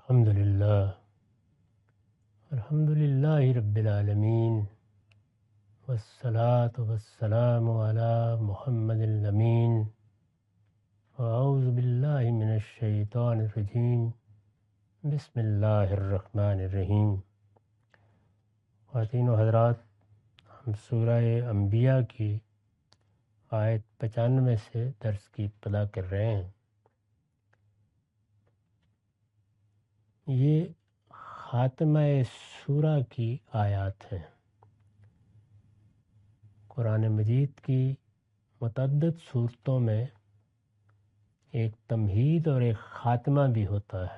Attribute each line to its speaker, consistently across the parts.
Speaker 1: الحمدللہ رب العالمین والصلاة والسلام علی محمد الامین اعوذ باللہ من الشیطان الرجیم بسم اللہ الرحمن الرحیم۔ خواتین و حضرات، ہم سورہ انبیاء کی آیت 95 سے درس کی ابتدا کر رہے ہیں۔ یہ خاتمہ سورہ کی آیات ہیں۔ قرآن مجید کی متعدد صورتوں میں ایک تمہید اور ایک خاتمہ بھی ہوتا ہے۔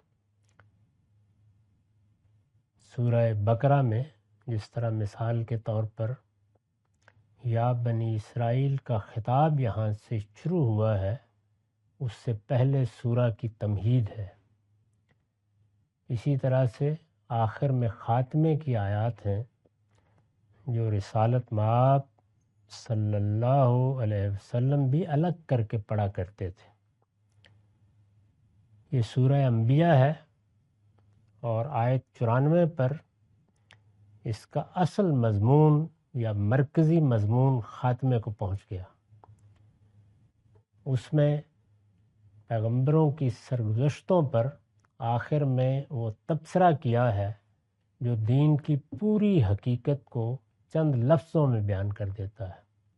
Speaker 1: سورہ بقرہ میں جس طرح مثال کے طور پر یا بنی اسرائیل کا خطاب یہاں سے شروع ہوا ہے، اس سے پہلے سورہ کی تمہید ہے۔ اسی طرح سے آخر میں خاتمے کی آیات ہیں جو رسالت مآب صلی اللہ علیہ وسلم بھی الگ کر کے پڑھا کرتے تھے۔ یہ سورہ انبیاء ہے اور آیت 94 پر اس کا اصل مضمون یا مرکزی مضمون خاتمے کو پہنچ گیا۔ اس میں پیغمبروں کی سرگزشتوں پر آخر میں وہ تبصرہ کیا ہے جو دین کی پوری حقیقت کو چند لفظوں میں بیان کر دیتا ہے۔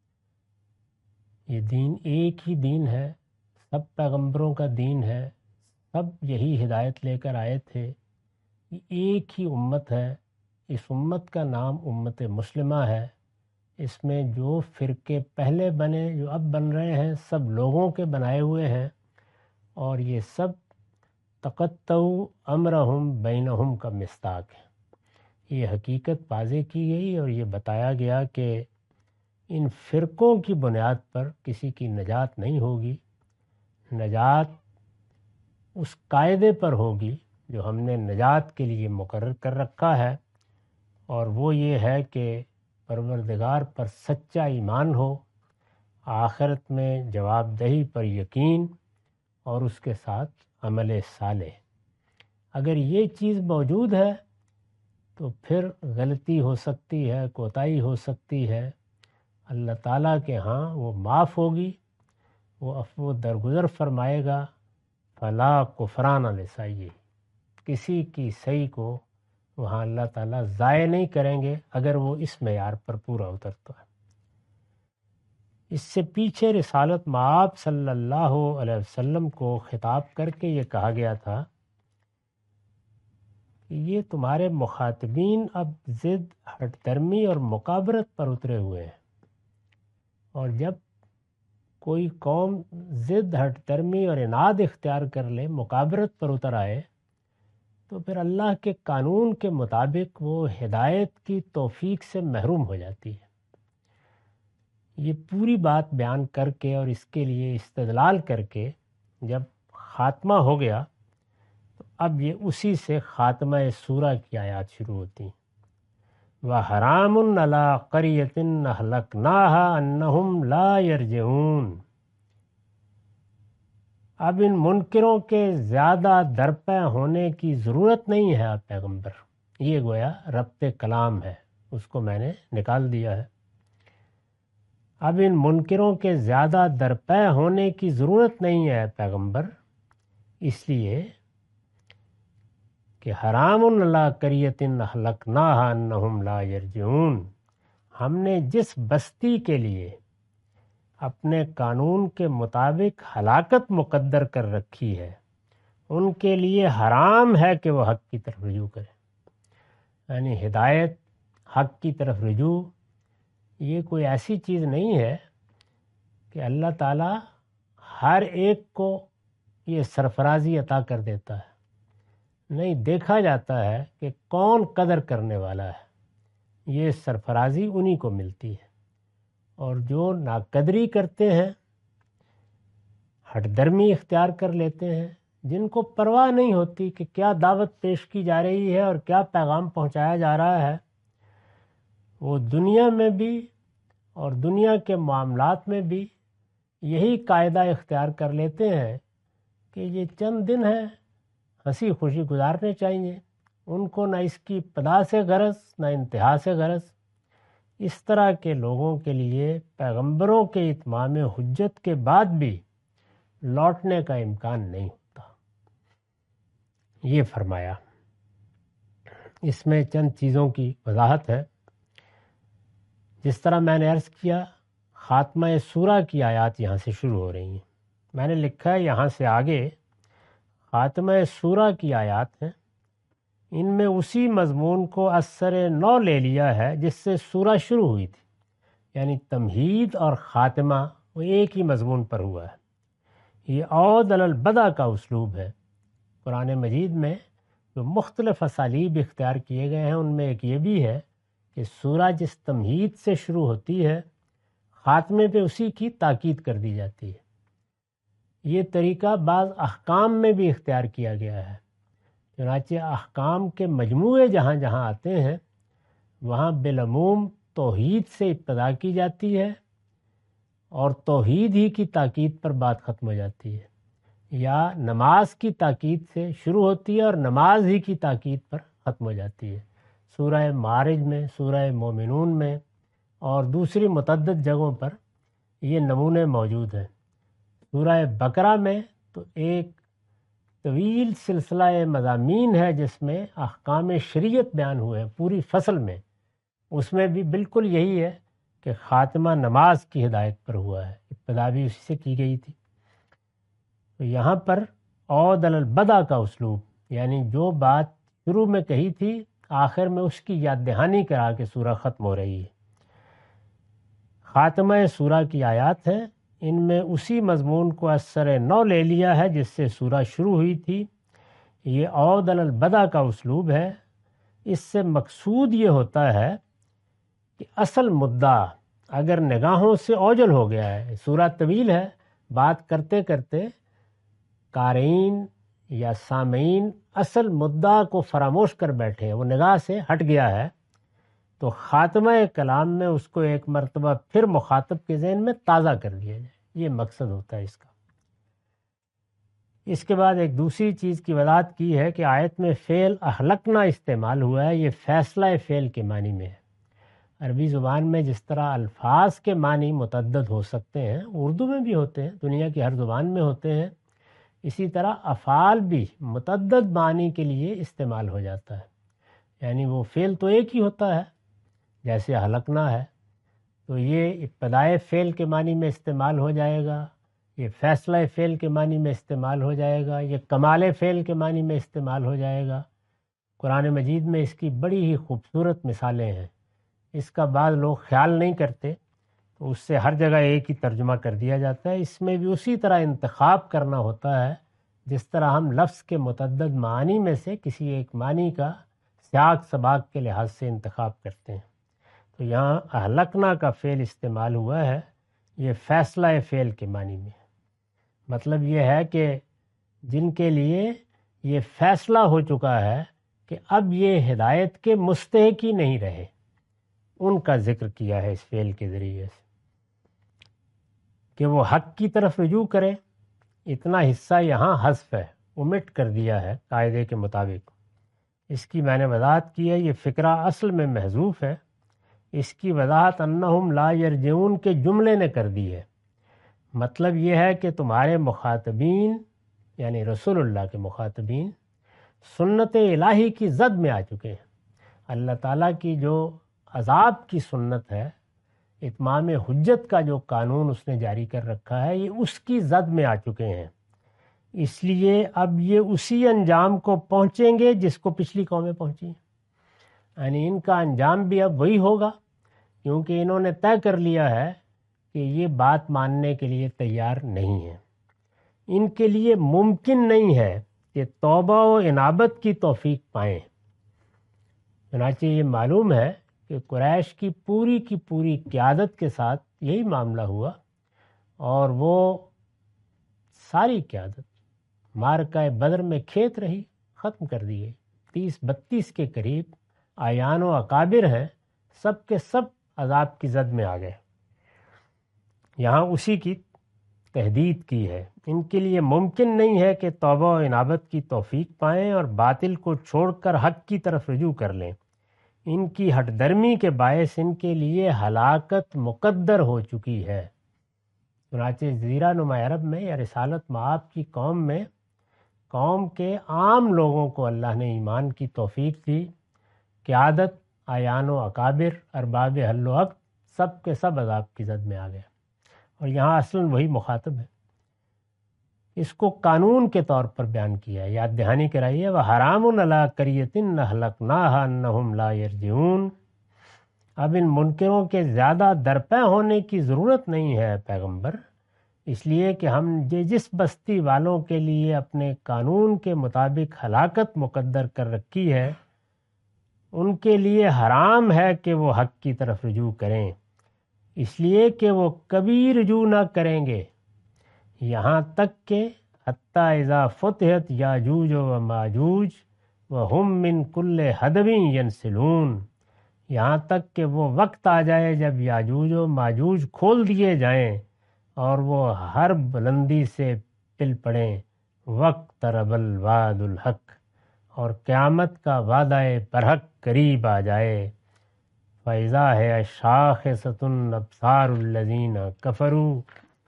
Speaker 1: یہ دین ایک ہی دین ہے، سب پیغمبروں کا دین ہے، سب یہی ہدایت لے کر آئے تھے۔ یہ ایک ہی امت ہے، اس امت کا نام امت مسلمہ ہے۔ اس میں جو فرقے پہلے بنے، جو اب بن رہے ہیں، سب لوگوں کے بنائے ہوئے ہیں، اور یہ سب تقطعوا امرہم بینہم کا مصداق ہے۔ یہ حقیقت واضح کی گئی اور یہ بتایا گیا کہ ان فرقوں کی بنیاد پر کسی کی نجات نہیں ہوگی۔ نجات اس قاعدے پر ہوگی جو ہم نے نجات کے لیے مقرر کر رکھا ہے، اور وہ یہ ہے کہ پروردگار پر سچا ایمان ہو، آخرت میں جواب دہی پر یقین، اور اس کے ساتھ عمل صالح۔ اگر یہ چیز موجود ہے تو پھر غلطی ہو سکتی ہے، کوتاہی ہو سکتی ہے، اللہ تعالیٰ کے ہاں وہ معاف ہوگی، وہ عفو درگزر فرمائے گا۔ فلا کفران لسعیہ، کسی کی سعی کو وہاں اللہ تعالیٰ ضائع نہیں کریں گے اگر وہ اس معیار پر پورا اترتا ہے۔ اس سے پیچھے رسالت مآب صلی اللہ علیہ وسلم کو خطاب کر کے یہ کہا گیا تھا کہ یہ تمہارے مخاطبین اب ضد، ہٹ درمی اور مکابرت پر اترے ہوئے ہیں، اور جب کوئی قوم ضد، ہٹ درمی اور عناد اختیار کر لے، مکابرت پر اتر آئے، تو پھر اللہ کے قانون کے مطابق وہ ہدایت کی توفیق سے محروم ہو جاتی ہے۔ یہ پوری بات بیان کر کے اور اس کے لیے استدلال کر کے جب خاتمہ ہو گیا تو اب یہ اسی سے خاتمہ سورہ کی آیات شروع ہوتی ہیں۔ وَحَرَامٌ عَلَىٰ قَرْيَةٍ أَهْلَكْنَاهَا أَنَّهُمْ لَا يَرْجِعُونَ۔ اب ان منکروں کے زیادہ درپے ہونے کی ضرورت نہیں ہے آپ پیغمبر۔ یہ گویا ربط کلام ہے، اس کو میں نے نکال دیا ہے۔ اب ان منکروں کے زیادہ درپے ہونے کی ضرورت نہیں ہے پیغمبر، اس لیے کہ حرام علی قریۃ اہلکناہا انہم لا یرجعون، ہم نے جس بستی کے لیے اپنے قانون کے مطابق ہلاکت مقدر کر رکھی ہے، ان کے لیے حرام ہے کہ وہ حق کی طرف رجوع کریں۔ یعنی ہدایت، حق کی طرف رجوع، یہ کوئی ایسی چیز نہیں ہے کہ اللہ تعالیٰ ہر ایک کو یہ سرفرازی عطا کر دیتا ہے۔ نہیں، دیکھا جاتا ہے کہ کون قدر کرنے والا ہے، یہ سرفرازی انہی کو ملتی ہے، اور جو ناقدری کرتے ہیں، ہٹ درمی اختیار کر لیتے ہیں، جن کو پرواہ نہیں ہوتی کہ کیا دعوت پیش کی جا رہی ہے اور کیا پیغام پہنچایا جا رہا ہے، وہ دنیا میں بھی اور دنیا کے معاملات میں بھی یہی قاعدہ اختیار کر لیتے ہیں کہ یہ چند دن ہیں، ہنسی خوشی گزارنے چاہیے، ان کو نہ اس کی ابتدا سے غرض نہ انتہا سے غرض۔ اس طرح کے لوگوں کے لیے پیغمبروں کے اتمام حجت کے بعد بھی لوٹنے کا امکان نہیں ہوتا۔ یہ فرمایا۔ اس میں چند چیزوں کی وضاحت ہے۔ جس طرح میں نے عرض کیا، خاتمہ سورہ کی آیات یہاں سے شروع ہو رہی ہیں۔ میں نے لکھا ہے یہاں سے آگے خاتمہ سورہ کی آیات ہیں، ان میں اسی مضمون کو اثر نو لے لیا ہے جس سے سورہ شروع ہوئی تھی، یعنی تمہید اور خاتمہ وہ ایک ہی مضمون پر ہوا ہے۔ یہ عود علی البدء کا اسلوب ہے۔ قرآن مجید میں جو مختلف اسالیب اختیار کیے گئے ہیں ان میں ایک یہ بھی ہے کہ سورہ جس تمہید سے شروع ہوتی ہے خاتمے پہ اسی کی تاکید کر دی جاتی ہے۔ یہ طریقہ بعض احکام میں بھی اختیار کیا گیا ہے۔ چنانچہ احکام کے مجموعے جہاں جہاں آتے ہیں وہاں بالعموم توحید سے ابتدا کی جاتی ہے اور توحید ہی کی تاکید پر بات ختم ہو جاتی ہے، یا نماز کی تاکید سے شروع ہوتی ہے اور نماز ہی کی تاکید پر ختم ہو جاتی ہے۔ سورہ معارج میں، سورہ مومنون میں اور دوسری متعدد جگہوں پر یہ نمونے موجود ہیں۔ سورہ بقرہ میں تو ایک طویل سلسلہ مضامین ہے جس میں احکام شریعت بیان ہوئے ہیں پوری فصل میں، اس میں بھی بالکل یہی ہے کہ خاتمہ نماز کی ہدایت پر ہوا ہے، ابتدا بھی اسی سے کی گئی تھی۔ تو یہاں پر عود علی البدء کا اسلوب، یعنی جو بات شروع میں کہی تھی آخر میں اس کی یاد دہانی کرا کے سورہ ختم ہو رہی ہے۔ خاتمہ سورہ کی آیات ہیں، ان میں اسی مضمون کو اثر نو لے لیا ہے جس سے سورہ شروع ہوئی تھی۔ یہ عود علی البدء کا اسلوب ہے۔ اس سے مقصود یہ ہوتا ہے کہ اصل مدعا اگر نگاہوں سے اوجھل ہو گیا ہے، سورہ طویل ہے، بات کرتے کرتے قارئین یا سامعین اصل مدعا کو فراموش کر بیٹھے ہیں، وہ نگاہ سے ہٹ گیا ہے، تو خاتمہ کلام میں اس کو ایک مرتبہ پھر مخاطب کے ذہن میں تازہ کر دیا جائے، یہ مقصد ہوتا ہے اس کا۔ اس کے بعد ایک دوسری چیز کی وضاحت کی ہے کہ آیت میں فعل اہلکنا استعمال ہوا ہے، یہ فیصلہ فعل کے معنی میں ہے۔ عربی زبان میں جس طرح الفاظ کے معنی متعدد ہو سکتے ہیں، اردو میں بھی ہوتے ہیں، دنیا کی ہر زبان میں ہوتے ہیں، اسی طرح افعال بھی متعدد معنی کے لیے استعمال ہو جاتا ہے، یعنی وہ فعل تو ایک ہی ہوتا ہے، جیسے ہلکنا ہے تو یہ ابتدائے فعل کے معنی میں استعمال ہو جائے گا، یہ فیصلہ فعل کے معنی میں استعمال ہو جائے گا، یہ کمال فعل کے معنی میں استعمال ہو جائے گا۔ قرآن مجید میں اس کی بڑی ہی خوبصورت مثالیں ہیں، اس کا بعض لوگ خیال نہیں کرتے تو اس سے ہر جگہ ایک ہی ترجمہ کر دیا جاتا ہے۔ اس میں بھی اسی طرح انتخاب کرنا ہوتا ہے جس طرح ہم لفظ کے متعدد معانی میں سے کسی ایک معنی کا سیاق سباق کے لحاظ سے انتخاب کرتے ہیں۔ تو یہاں اہلکنا کا فعل استعمال ہوا ہے، یہ فیصلہ فعل کے معنی میں، مطلب یہ ہے کہ جن کے لیے یہ فیصلہ ہو چکا ہے کہ اب یہ ہدایت کے مستحق ہی نہیں رہے، ان کا ذکر کیا ہے اس فعل کے ذریعے سے کہ وہ حق کی طرف رجوع کرے۔ اتنا حصہ یہاں حذف ہے، omit کر دیا ہے قاعدے کے مطابق۔ اس کی میں نے وضاحت کی ہے، یہ فقرہ اصل میں محذوف ہے، اس کی وضاحت انہم لا یرجعون کے جملے نے کر دی ہے۔ مطلب یہ ہے کہ تمہارے مخاطبین یعنی رسول اللہ کے مخاطبین سنت الہی کی زد میں آ چکے ہیں۔ اللہ تعالیٰ کی جو عذاب کی سنت ہے، اتمام حجت کا جو قانون اس نے جاری کر رکھا ہے، یہ اس کی زد میں آ چکے ہیں، اس لیے اب یہ اسی انجام کو پہنچیں گے جس کو پچھلی قومیں پہنچی ہیں، یعنی ان کا انجام بھی اب وہی ہوگا، کیونکہ انہوں نے طے کر لیا ہے کہ یہ بات ماننے کے لیے تیار نہیں ہے۔ ان کے لیے ممکن نہیں ہے کہ توبہ و انابت کی توفیق پائیں۔ چنانچہ یہ معلوم ہے کہ قریش کی پوری قیادت کے ساتھ یہی معاملہ ہوا، اور وہ ساری قیادت معرکہ بدر میں کھیت رہی، ختم کر دی گئی۔ 30-32 کے قریب اعیان و اکابر ہیں، سب کے سب عذاب کی زد میں آ گئے۔ یہاں اسی کی تہدید کی ہے۔ ان کے لیے ممکن نہیں ہے کہ توبہ و انابت کی توفیق پائیں اور باطل کو چھوڑ کر حق کی طرف رجوع کر لیں۔ ان کی ہٹ درمی کے باعث ان کے لیے ہلاکت مقدر ہو چکی ہے۔ چنانچہ جزیرہ نما عرب میں یا رسالت مآب کی قوم کے عام لوگوں کو اللہ نے ایمان کی توفیق دی۔ قیادت، اعیان و اکابر، ارباب حل و عقد سب کے سب عذاب کی زد میں آ گئے، اور یہاں اصلاً وہی مخاطب ہے۔ اس کو قانون کے طور پر بیان کیا ہے، یاد دہانی کرائیے، وَحَرَامٌ عَلَىٰ قَرْيَةٍ أَهْلَكْنَاهَا أَنَّهُمْ لَا يَرْجِعُونَ۔ اب ان منکروں کے زیادہ درپے ہونے کی ضرورت نہیں ہے پیغمبر، اس لیے کہ ہم جس بستی والوں کے لیے اپنے قانون کے مطابق ہلاکت مقدر کر رکھی ہے، ان کے لیے حرام ہے کہ وہ حق کی طرف رجوع کریں، اس لیے کہ وہ کبھی رجوع نہ کریں گے، یہاں تک کہ حتیٰ اذا فتحت یاجوج و ماجوج وہم من کل حدب ینسلون، یہاں تک کہ وہ وقت آ جائے جب یاجوج و ماجوج کھول دیے جائیں اور وہ ہر بلندی سے پل پڑیں۔ وَاقْتَرَبَ الْوَعْدُ الْحَقُّ، اور قیامت کا وعدہ برحق قریب آ جائے۔ فَإِذَا هِيَ شَاخِصَةٌ أَبْصَارُ الَّذِينَ كَفَرُوا،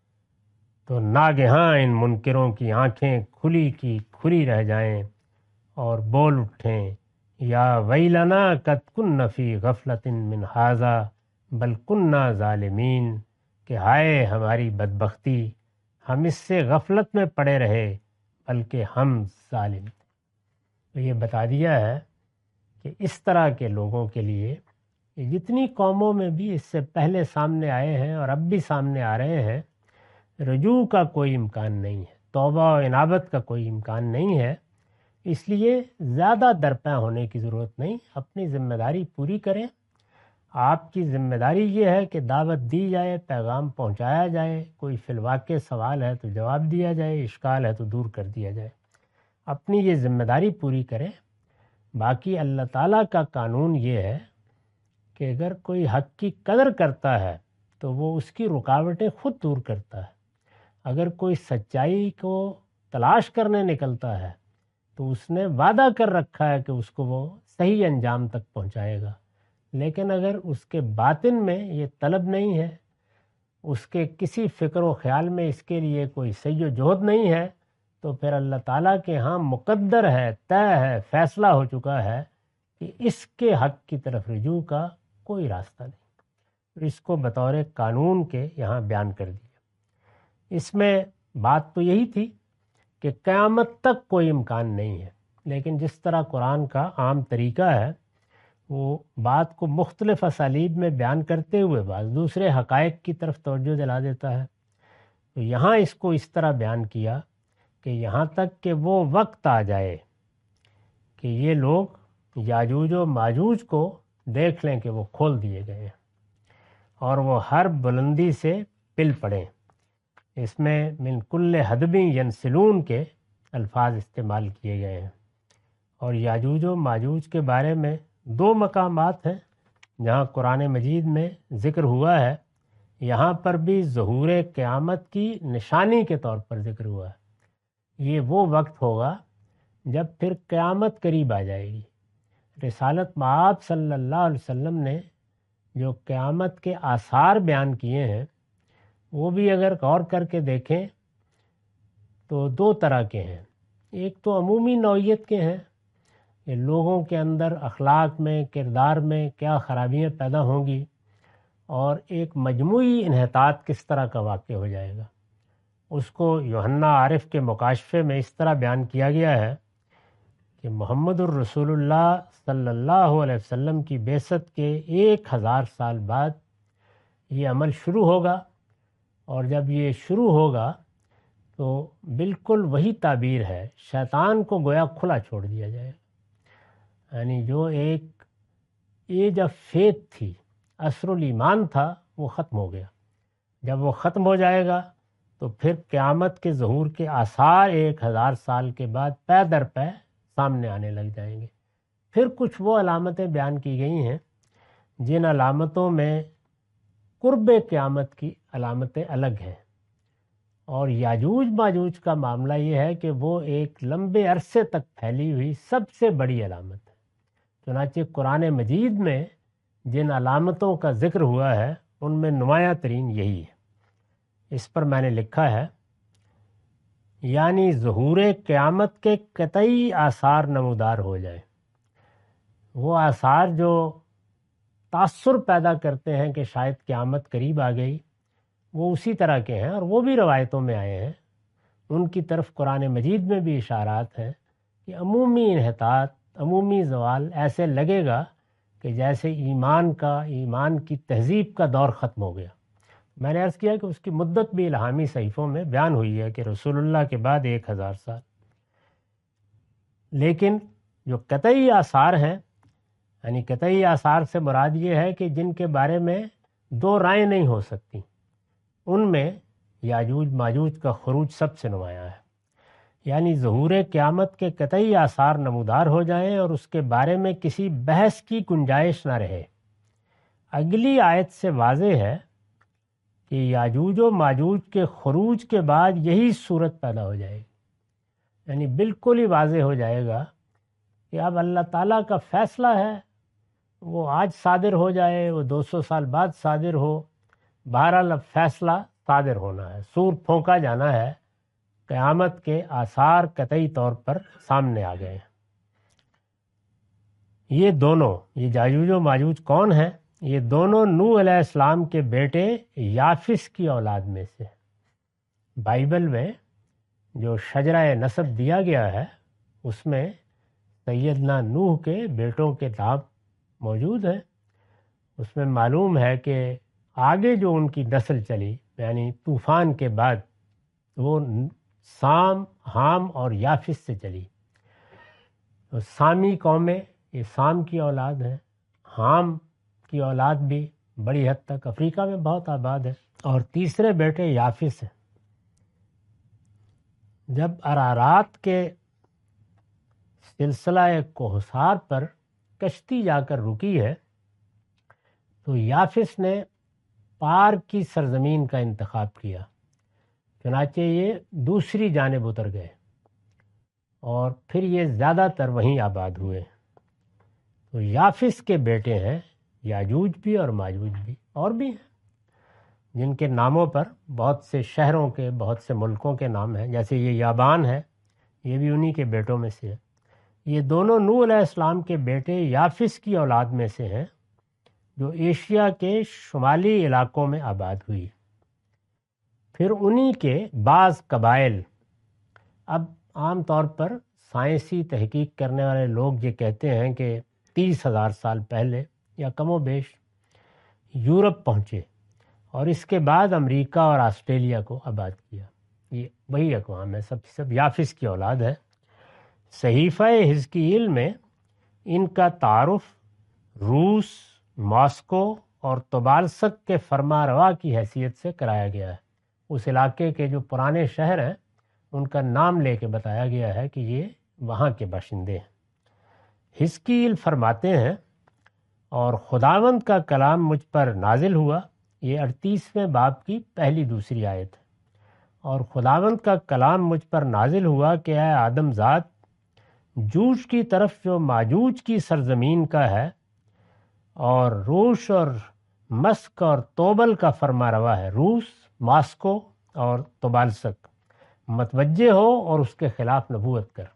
Speaker 1: تو ناگہاں ان منکروں کی آنکھیں کھلی کی کھلی رہ جائیں اور بول اٹھیں، یا ویلنا قد کن فی غفلۃ من ھذا بل کنا ظالمین، کہ ہائے ہماری بدبختی، ہم اس سے غفلت میں پڑے رہے بلکہ ہم ظالم تھے۔ تو یہ بتا دیا ہے کہ اس طرح کے لوگوں کے لیے جتنی قوموں میں بھی اس سے پہلے سامنے آئے ہیں اور اب بھی سامنے آ رہے ہیں، رجوع کا کوئی امکان نہیں ہے، توبہ و انابت کا کوئی امکان نہیں ہے، اس لیے زیادہ درپے ہونے کی ضرورت نہیں، اپنی ذمہ داری پوری کریں۔ آپ کی ذمہ داری یہ ہے کہ دعوت دی جائے، پیغام پہنچایا جائے، کوئی فی الواقع سوال ہے تو جواب دیا جائے، اشکال ہے تو دور کر دیا جائے، اپنی یہ ذمہ داری پوری کریں۔ باقی اللہ تعالیٰ کا قانون یہ ہے کہ اگر کوئی حق کی قدر کرتا ہے تو وہ اس کی رکاوٹیں خود دور کرتا ہے۔ اگر کوئی سچائی کو تلاش کرنے نکلتا ہے تو اس نے وعدہ کر رکھا ہے کہ اس کو وہ صحیح انجام تک پہنچائے گا، لیکن اگر اس کے باطن میں یہ طلب نہیں ہے، اس کے کسی فکر و خیال میں اس کے لیے کوئی سعی و جہد نہیں ہے، تو پھر اللہ تعالیٰ کے ہاں مقدر ہے، طے ہے، فیصلہ ہو چکا ہے کہ اس کے حق کی طرف رجوع کا کوئی راستہ نہیں۔ اس کو بطور قانون کے یہاں بیان کر دیا۔ اس میں بات تو یہی تھی کہ قیامت تک کوئی امکان نہیں ہے، لیکن جس طرح قرآن کا عام طریقہ ہے وہ بات کو مختلف اسالیب میں بیان کرتے ہوئے بعض دوسرے حقائق کی طرف توجہ دلا دیتا ہے، تو یہاں اس کو اس طرح بیان کیا کہ یہاں تک کہ وہ وقت آ جائے کہ یہ لوگ یاجوج و ماجوج کو دیکھ لیں کہ وہ کھول دیے گئے ہیں اور وہ ہر بلندی سے پل پڑیں۔ اس میں من کل حدب ینسلون کے الفاظ استعمال کیے گئے ہیں، اور یاجوج و ماجوج کے بارے میں 2 مقامات ہیں جہاں قرآن مجید میں ذکر ہوا ہے، یہاں پر بھی ظہور قیامت کی نشانی کے طور پر ذکر ہوا ہے۔ یہ وہ وقت ہوگا جب پھر قیامت قریب آ جائے گی۔ رسالت مآب صلی اللہ علیہ وسلم نے جو قیامت کے آثار بیان کیے ہیں وہ بھی اگر غور کر کے دیکھیں تو 2 طرح کے ہیں۔ ایک تو عمومی نوعیت کے ہیں کہ لوگوں کے اندر اخلاق میں، کردار میں کیا خرابیاں پیدا ہوں گی، اور ایک مجموعی انحطاط کس طرح کا واقع ہو جائے گا۔ اس کو یوحنا عارف کے مکاشفے میں اس طرح بیان کیا گیا ہے کہ محمد الرسول اللہ صلی اللہ علیہ وسلم کی بعثت کے 1000 سال بعد یہ عمل شروع ہوگا، اور جب یہ شروع ہوگا تو بالکل وہی تعبیر ہے، شیطان کو گویا کھلا چھوڑ دیا جائے گا، یعنی جو ایک ایج آف فیتھ تھی، عصر الایمان تھا، وہ ختم ہو گیا۔ جب وہ ختم ہو جائے گا تو پھر قیامت کے ظہور کے آثار 1000 سال کے بعد پے در پے سامنے آنے لگ جائیں گے۔ پھر کچھ وہ علامتیں بیان کی گئی ہیں جن علامتوں میں قرب قیامت کی علامتیں الگ ہیں، اور یاجوج ماجوج کا معاملہ یہ ہے کہ وہ ایک لمبے عرصے تک پھیلی ہوئی سب سے بڑی علامت ہے۔ چنانچہ قرآن مجید میں جن علامتوں کا ذکر ہوا ہے ان میں نمایاں ترین یہی ہے۔ اس پر میں نے لکھا ہے، یعنی ظہور قیامت کے قطعی آثار نمودار ہو جائیں۔ وہ آثار جو تاثر پیدا کرتے ہیں کہ شاید قیامت قریب آ گئی، وہ اسی طرح کے ہیں اور وہ بھی روایتوں میں آئے ہیں۔ ان کی طرف قرآن مجید میں بھی اشارات ہیں کہ عمومی انحطاط، عمومی زوال ایسے لگے گا کہ جیسے ایمان کی تہذیب کا دور ختم ہو گیا۔ میں نے عرض کیا کہ اس کی مدت بھی الہامی صحیفوں میں بیان ہوئی ہے کہ رسول اللہ کے بعد 1000 سال۔ لیکن جو قطعی آثار ہیں، یعنی قطعی آثار سے مراد یہ ہے کہ جن کے بارے میں دو رائے نہیں ہو سکتی، ان میں یاجوج ماجوج کا خروج سب سے نمایاں ہے۔ یعنی ظہور قیامت کے قطعی آثار نمودار ہو جائیں اور اس کے بارے میں کسی بحث کی گنجائش نہ رہے۔ اگلی آیت سے واضح ہے کہ یاجوج و ماجوج کے خروج کے بعد یہی صورت پیدا ہو جائے گی، یعنی بالکل ہی واضح ہو جائے گا کہ اب اللہ تعالیٰ کا فیصلہ ہے، وہ آج صادر ہو جائے، وہ 200 سال بعد صادر ہو، بہرحال اب فیصلہ صادر ہونا ہے، سور پھونکا جانا ہے۔ قیامت کے آثار قطعی طور پر سامنے آ گئے ہیں۔ یہ دونوں، یہ یاجوج و ماجوج کون ہیں؟ یہ دونوں نوح علیہ السلام کے بیٹے یافس کی اولاد میں سے۔ بائبل میں جو شجرہ نسب دیا گیا ہے اس میں سیدنا نوح کے بیٹوں کے نام موجود ہیں۔ اس میں معلوم ہے کہ آگے جو ان کی نسل چلی، یعنی طوفان کے بعد، وہ سام، حام اور یافس سے چلی۔ تو سامی قومیں یہ سام کی اولاد ہیں، حام کی اولاد بھی بڑی حد تک افریقہ میں بہت آباد ہے، اور تیسرے بیٹے یافس ہیں۔ جب ارارات کے سلسلہ کوہسار پر کشتی جا کر رکی ہے تو یافس نے پار کی سرزمین کا انتخاب کیا، چنانچہ یہ دوسری جانب اتر گئے اور پھر یہ زیادہ تر وہیں آباد ہوئے۔ تو یافس کے بیٹے ہیں یاجوج بھی اور ماجوج بھی، اور بھی ہیں جن کے ناموں پر بہت سے شہروں کے، بہت سے ملکوں کے نام ہیں، جیسے یہ یابان ہے، یہ بھی انہی کے بیٹوں میں سے ہے۔ یہ دونوں نوح علیہ السلام کے بیٹے یافس کی اولاد میں سے ہیں جو ایشیا کے شمالی علاقوں میں آباد ہوئی۔ پھر انہی کے بعض قبائل، اب عام طور پر سائنسی تحقیق کرنے والے لوگ یہ کہتے ہیں کہ 30,000 سال پہلے یا کم و بیش یورپ پہنچے اور اس کے بعد امریکہ اور آسٹریلیا کو آباد کیا۔ یہ وہی اقوام ہے، سب یافس کی اولاد ہے۔ صحیفہ حزقیل میں ان کا تعارف روس، ماسکو اور طبالسک کے فرما روا کی حیثیت سے کرایا گیا ہے۔ اس علاقے کے جو پرانے شہر ہیں ان کا نام لے کے بتایا گیا ہے کہ یہ وہاں کے باشندے ہیں۔ حزقیل فرماتے ہیں، اور خداوند کا کلام مجھ پر نازل ہوا، یہ 38ویں باب کی پہلی دوسری آیت ہے۔ اور خداوند کا کلام مجھ پر نازل ہوا کہ اے آدم زاد، جوج کی طرف جو ماجوج کی سرزمین کا ہے اور روش اور مسک اور توبل کا فرما روا ہے، روس، ماسکو اور طبالسک، متوجہ ہو اور اس کے خلاف نبوت کر۔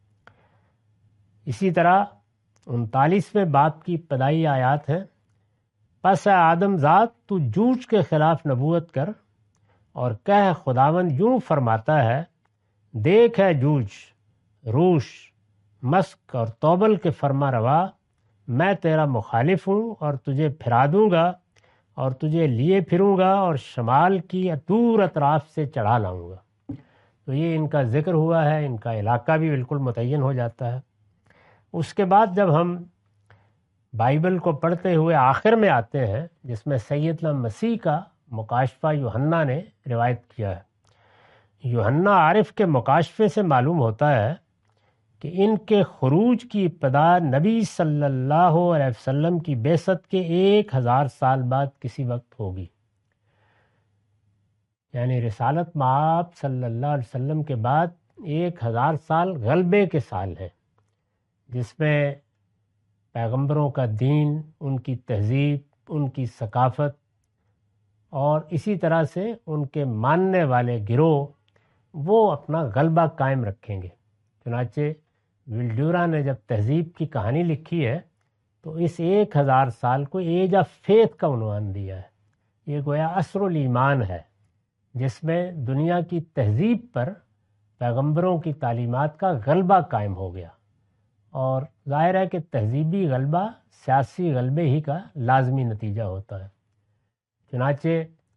Speaker 1: اسی طرح 39ویں باب کی ابتدائی آیات ہیں، پس اے آدم ذات تو جوج کے خلاف نبوت کر اور کہہ خداوند یوں فرماتا ہے، دیکھ ہے جوج، روش، مسک اور توبل کے فرما روا، میں تیرا مخالف ہوں اور تجھے پھرا دوں گا اور تجھے لیے پھروں گا اور شمال کی دور اطراف سے چڑھا لاؤں گا۔ تو یہ ان کا ذکر ہوا ہے، ان کا علاقہ بھی بالکل متعین ہو جاتا ہے۔ اس کے بعد جب ہم بائبل کو پڑھتے ہوئے آخر میں آتے ہیں جس میں سیدنا مسیح کا مکاشفہ یوحنا نے روایت کیا ہے، یوحنا عارف کے مکاشفے سے معلوم ہوتا ہے کہ ان کے خروج کی ابتدا نبی صلی اللہ علیہ وسلم کی بعثت کے 1000 سال بعد کسی وقت ہوگی۔ یعنی رسالت مآب صلی اللہ علیہ وسلم کے بعد 1000 سال غلبے کے سال ہیں، جس میں پیغمبروں کا دین، ان کی تہذیب، ان کی ثقافت اور اسی طرح سے ان کے ماننے والے گروہ وہ اپنا غلبہ قائم رکھیں گے۔ چنانچہ ولڈیورا نے جب تہذیب کی کہانی لکھی ہے تو اس 1000 سال کو ایج آف فیتھ کا عنوان دیا ہے۔ یہ گویا عصر الایمان ہے، جس میں دنیا کی تہذیب پر پیغمبروں کی تعلیمات کا غلبہ قائم ہو گیا، اور ظاہر ہے کہ تہذیبی غلبہ سیاسی غلبے ہی کا لازمی نتیجہ ہوتا ہے۔ چنانچہ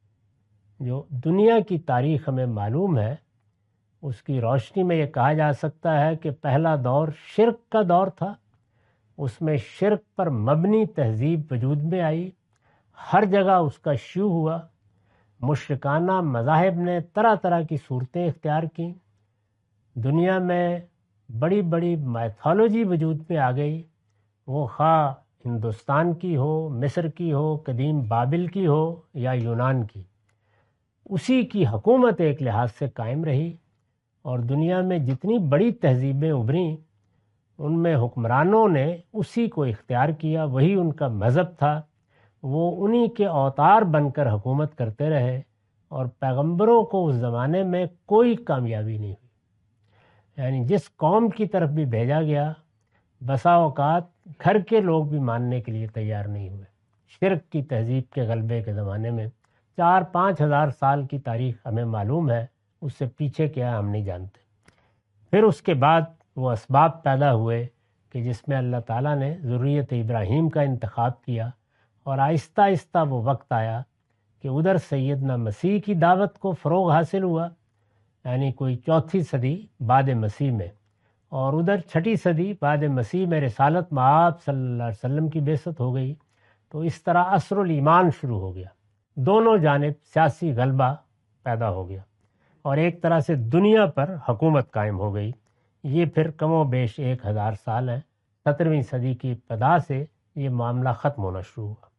Speaker 1: جو دنیا کی تاریخ ہمیں معلوم ہے، اس کی روشنی میں یہ کہا جا سکتا ہے کہ پہلا دور شرک کا دور تھا۔ اس میں شرک پر مبنی تہذیب وجود میں آئی، ہر جگہ اس کا شیوع ہوا، مشرکانہ مذاہب نے طرح طرح کی صورتیں اختیار کیں، دنیا میں بڑی بڑی میتھالوجی وجود میں آ گئی، وہ خواہ ہندوستان کی ہو، مصر کی ہو، قدیم بابل کی ہو یا یونان کی، اسی کی حکومت ایک لحاظ سے قائم رہی، اور دنیا میں جتنی بڑی تہذیبیں ابھریں ان میں حکمرانوں نے اسی کو اختیار کیا، وہی ان کا مذہب تھا، وہ انہی کے اوتار بن کر حکومت کرتے رہے، اور پیغمبروں کو اس زمانے میں کوئی کامیابی نہیں ہوئی۔ یعنی جس قوم کی طرف بھی بھیجا گیا، بسا اوقات گھر کے لوگ بھی ماننے کے لیے تیار نہیں ہوئے۔ شرک کی تہذیب کے غلبے کے زمانے میں 4-5 ہزار سال کی تاریخ ہمیں معلوم ہے، اس سے پیچھے کیا ہم نہیں جانتے۔ پھر اس کے بعد وہ اسباب پیدا ہوئے کہ جس میں اللہ تعالیٰ نے ذریت ابراہیم کا انتخاب کیا، اور آہستہ آہستہ وہ وقت آیا کہ ادھر سیدنا مسیح کی دعوت کو فروغ حاصل ہوا، یعنی کوئی 4 صدی بعد مسیح میں، اور ادھر 6 صدی بعد مسیح میں رسالت مآب صلی اللہ علیہ وسلم کی بعثت ہو گئی۔ تو اس طرح عصر الایمان شروع ہو گیا، دونوں جانب سیاسی غلبہ پیدا ہو گیا، اور ایک طرح سے دنیا پر حکومت قائم ہو گئی۔ یہ پھر کم و بیش 1000 سال ہیں، 17ویں صدی کی ابتدا سے یہ معاملہ ختم ہونا شروع ہوا۔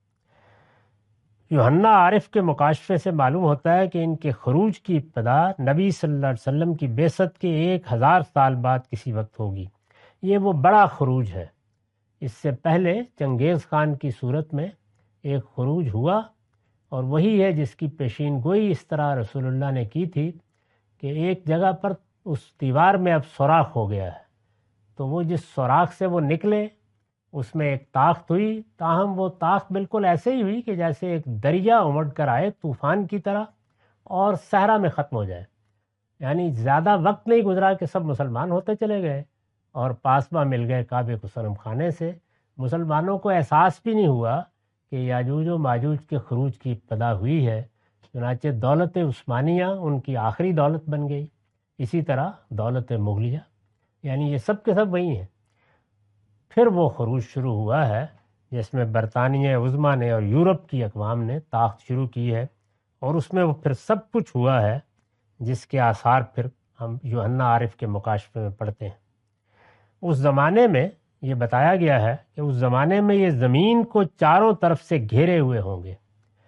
Speaker 1: یوحنا عارف کے مکاشفے سے معلوم ہوتا ہے کہ ان کے خروج کی ابتدا نبی صلی اللہ علیہ وسلم کی بعثت کے 1000 سال بعد کسی وقت ہوگی۔ یہ وہ بڑا خروج ہے۔ اس سے پہلے چنگیز خان کی صورت میں ایک خروج ہوا، اور وہی ہے جس کی پیشین گوئی اس طرح رسول اللہ نے کی تھی کہ ایک جگہ پر اس دیوار میں اب سوراخ ہو گیا ہے، تو وہ جس سوراخ سے وہ نکلے اس میں ایک طاقت ہوئی، تاہم وہ طاقت بالکل ایسے ہی ہوئی کہ جیسے ایک دریا امڑ کر آئے طوفان کی طرح اور صحرا میں ختم ہو جائے۔ یعنی زیادہ وقت نہیں گزرا کہ سب مسلمان ہوتے چلے گئے اور پاسباں مل گئے کعبے کو صنم خانے سے۔ مسلمانوں کو احساس بھی نہیں ہوا کہ یاجوج و ماجوج کے خروج کی ابتدا ہوئی ہے۔ چنانچہ دولت عثمانیہ ان کی آخری دولت بن گئی، اسی طرح دولت مغلیہ، یعنی یہ سب کے سب وہی ہیں۔ پھر وہ خروج شروع ہوا ہے جس میں برطانیہ عظمیٰ نے اور یورپ کی اقوام نے طاقت شروع کی ہے، اور اس میں وہ پھر سب کچھ ہوا ہے جس کے آثار پھر ہم یوحنا عارف کے مکاشفے میں پڑھتے ہیں۔ اس زمانے میں یہ بتایا گیا ہے کہ اس زمانے میں یہ زمین کو چاروں طرف سے گھیرے ہوئے ہوں گے،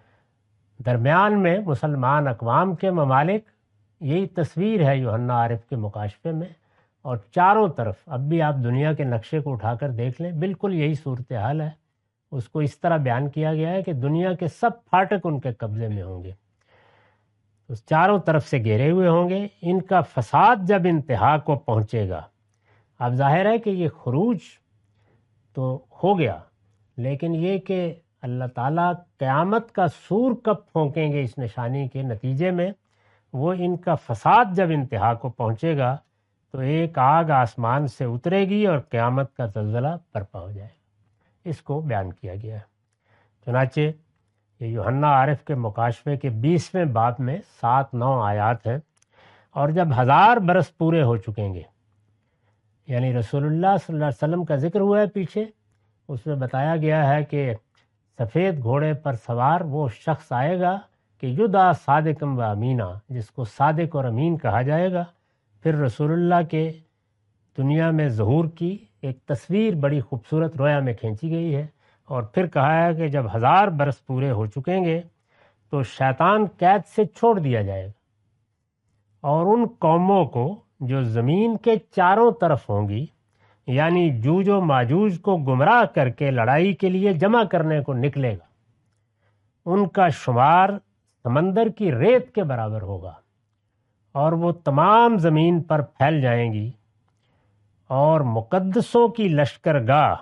Speaker 1: درمیان میں مسلمان اقوام کے ممالک، یہی تصویر ہے یوحنا عارف کے مکاشفے میں، اور چاروں طرف اب بھی آپ دنیا کے نقشے کو اٹھا کر دیکھ لیں، بالکل یہی صورتحال ہے۔ اس کو اس طرح بیان کیا گیا ہے کہ دنیا کے سب پھاٹک ان کے قبضے میں ہوں گے، چاروں طرف سے گھیرے ہوئے ہوں گے۔ ان کا فساد جب انتہا کو پہنچے گا، اب ظاہر ہے کہ یہ خروج تو ہو گیا، لیکن یہ کہ اللہ تعالیٰ قیامت کا سور کب پھونکیں گے اس نشانی کے نتیجے میں، وہ ان کا فساد جب انتہا کو پہنچے گا تو ایک آگ آسمان سے اترے گی اور قیامت کا زلزلہ برپا ہو جائے گا۔ اس کو بیان کیا گیا ہے۔ چنانچہ یہ یوحنا عارف کے مکاشفے کے 20ویں باب میں 7-9 آیات ہیں۔ اور جب 1000 برس پورے ہو چکیں گے، یعنی رسول اللہ صلی اللہ علیہ وسلم کا ذکر ہوا ہے پیچھے، اس میں بتایا گیا ہے کہ سفید گھوڑے پر سوار وہ شخص آئے گا کہ یدعا صادقم و امینہ، جس کو صادق اور امین کہا جائے گا۔ پھر رسول اللہ کے دنیا میں ظہور کی ایک تصویر بڑی خوبصورت رویا میں کھینچی گئی ہے، اور پھر کہا ہے کہ جب 1000 برس پورے ہو چکیں گے تو شیطان قید سے چھوڑ دیا جائے گا، اور ان قوموں کو جو زمین کے چاروں طرف ہوں گی، یعنی جوج و ماجوج کو گمراہ کر کے لڑائی کے لیے جمع کرنے کو نکلے گا، ان کا شمار سمندر کی ریت کے برابر ہوگا، اور وہ تمام زمین پر پھیل جائیں گی، اور مقدسوں کی لشکر گاہ،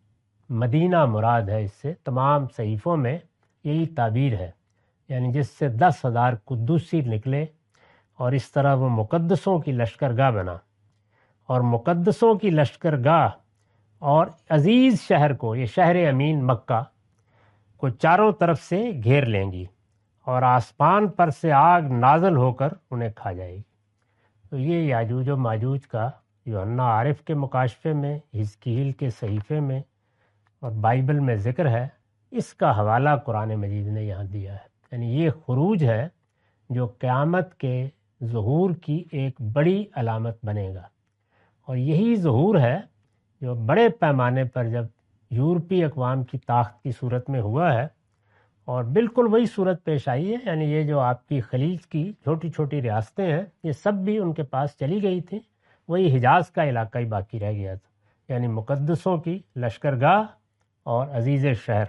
Speaker 1: مدینہ مراد ہے، اس سے تمام صحیفوں میں یہی تعبیر ہے، یعنی جس سے 10,000 قدوسی نکلے، اور اس طرح وہ مقدسوں کی لشکر گاہ بنا، اور مقدسوں کی لشکر گاہ اور عزیز شہر کو، یہ شہر امین مکہ کو چاروں طرف سے گھیر لیں گی، اور آسمان پر سے آگ نازل ہو کر انہیں کھا جائے گی۔ تو یہ یاجوج و ماجوج کا یوحنا عارف کے مکاشفے میں، حزقیل کے صحیفے میں اور بائبل میں ذکر ہے، اس کا حوالہ قرآن مجید نے یہاں دیا ہے۔ یعنی یہ خروج ہے جو قیامت کے ظہور کی ایک بڑی علامت بنے گا، اور یہی ظہور ہے جو بڑے پیمانے پر جب یورپی اقوام کی طاقت کی صورت میں ہوا ہے، اور بالکل وہی صورت پیش آئی ہے۔ یعنی یہ جو آپ کی خلیج کی چھوٹی چھوٹی ریاستیں ہیں، یہ سب بھی ان کے پاس چلی گئی تھیں، وہی حجاز کا علاقہ ہی باقی رہ گیا تھا، یعنی مقدسوں کی لشکرگاہ اور عزیز شہر۔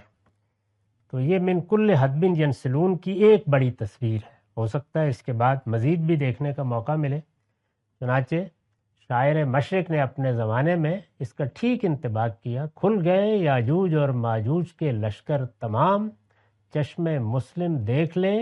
Speaker 1: تو یہ من کل حدب ینسلون کی ایک بڑی تصویر ہے، ہو سکتا ہے اس کے بعد مزید بھی دیکھنے کا موقع ملے۔ چنانچہ شاعر مشرق نے اپنے زمانے میں اس کا ٹھیک انطباق کیا: کھل گئے یاجوج اور ماجوج کے لشکر تمام، چشم مسلم دیکھ لے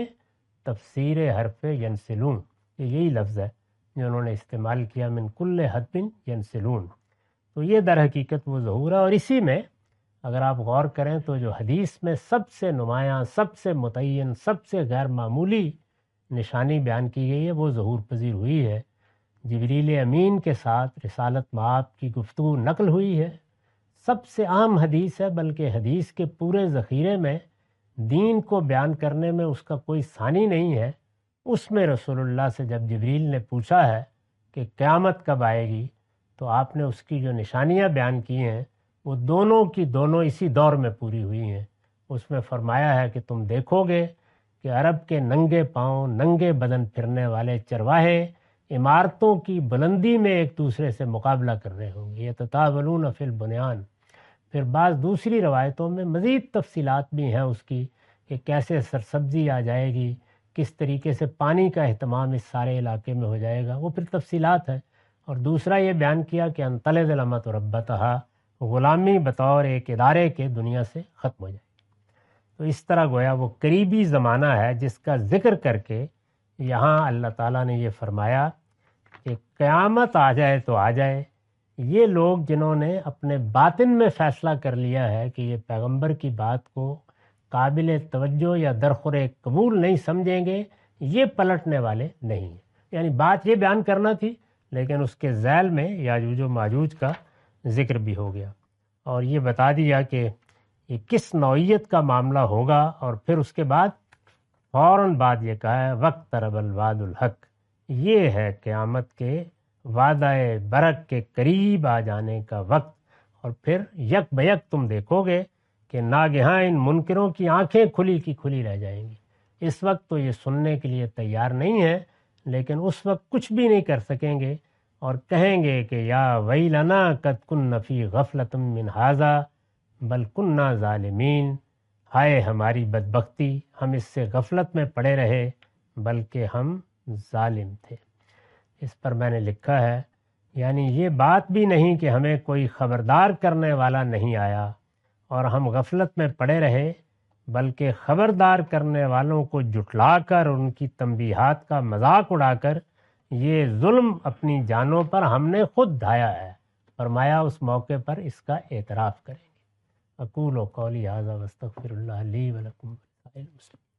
Speaker 1: تفسیر حرف ینسلون۔ یہی لفظ ہے جو انہوں نے استعمال کیا، من کل حدب ینسلون۔ تو یہ در حقیقت وہ ظہور ہے، اور اسی میں اگر آپ غور کریں تو جو حدیث میں سب سے نمایاں، سب سے متعین، سب سے غیر معمولی نشانی بیان کی گئی ہے، وہ ظہور پذیر ہوئی ہے۔ جبریل امین کے ساتھ رسالت مآب کی گفتگو نقل ہوئی ہے، سب سے عام حدیث ہے، بلکہ حدیث کے پورے ذخیرے میں دین کو بیان کرنے میں اس کا کوئی ثانی نہیں ہے۔ اس میں رسول اللہ سے جب جبریل نے پوچھا ہے کہ قیامت کب آئے گی، تو آپ نے اس کی جو نشانیاں بیان کی ہیں وہ دونوں کی دونوں اسی دور میں پوری ہوئی ہیں۔ اس میں فرمایا ہے کہ تم دیکھو گے کہ عرب کے ننگے پاؤں، ننگے بدن پھرنے والے چرواہے عمارتوں کی بلندی میں ایک دوسرے سے مقابلہ کر رہے ہوں گے، یتطاولون فی البنیان۔ پھر بعض دوسری روایتوں میں مزید تفصیلات بھی ہیں اس کی، کہ کیسے سرسبزی آ جائے گی، کس طریقے سے پانی کا اہتمام اس سارے علاقے میں ہو جائے گا، وہ پھر تفصیلات ہیں۔ اور دوسرا یہ بیان کیا کہ انطلد الامۃ ربتہا، غلامی بطور ایک ادارے کے دنیا سے ختم ہو جائے۔ تو اس طرح گویا وہ قریبی زمانہ ہے جس کا ذکر کر کے یہاں اللہ تعالیٰ نے یہ فرمایا کہ قیامت آ جائے تو آ جائے۔ یہ لوگ جنہوں نے اپنے باطن میں فیصلہ کر لیا ہے کہ یہ پیغمبر کی بات کو قابل توجہ یا درخور قبول نہیں سمجھیں گے، یہ پلٹنے والے نہیں ہیں۔ یعنی بات یہ بیان کرنا تھی، لیکن اس کے ذیل میں یاجوج و ماجوج کا ذکر بھی ہو گیا، اور یہ بتا دیا کہ یہ کس نوعیت کا معاملہ ہوگا، اور پھر اس کے بعد فوراً بعد یہ کہا ہے وقت طرب الوعد الحق، یہ ہے قیامت کے وعدہ برق کے قریب آ جانے کا وقت۔ اور پھر یک بیک تم دیکھو گے کہ ناگہاں ان منکروں کی آنکھیں کھلی کی کھلی رہ جائیں گی۔ اس وقت تو یہ سننے کے لیے تیار نہیں ہے، لیکن اس وقت کچھ بھی نہیں کر سکیں گے، اور کہیں گے کہ یا ویلنا قد کنا فی غفلۃ من ھذا بل کنا ظالمین، ہائے ہماری بدبختی، ہم اس سے غفلت میں پڑے رہے بلکہ ہم ظالم تھے۔ اس پر میں نے لکھا ہے، یعنی یہ بات بھی نہیں کہ ہمیں کوئی خبردار کرنے والا نہیں آیا اور ہم غفلت میں پڑے رہے، بلکہ خبردار کرنے والوں کو جھٹلا کر، ان کی تنبیہات کا مذاق اڑا کر یہ ظلم اپنی جانوں پر ہم نے خود ڈھایا ہے۔ فرمایا اس موقع پر اس کا اعتراف کریں گے۔ اقول قولی ھذا واستغفر اللہ لی ولکم ولسائر المسلمین۔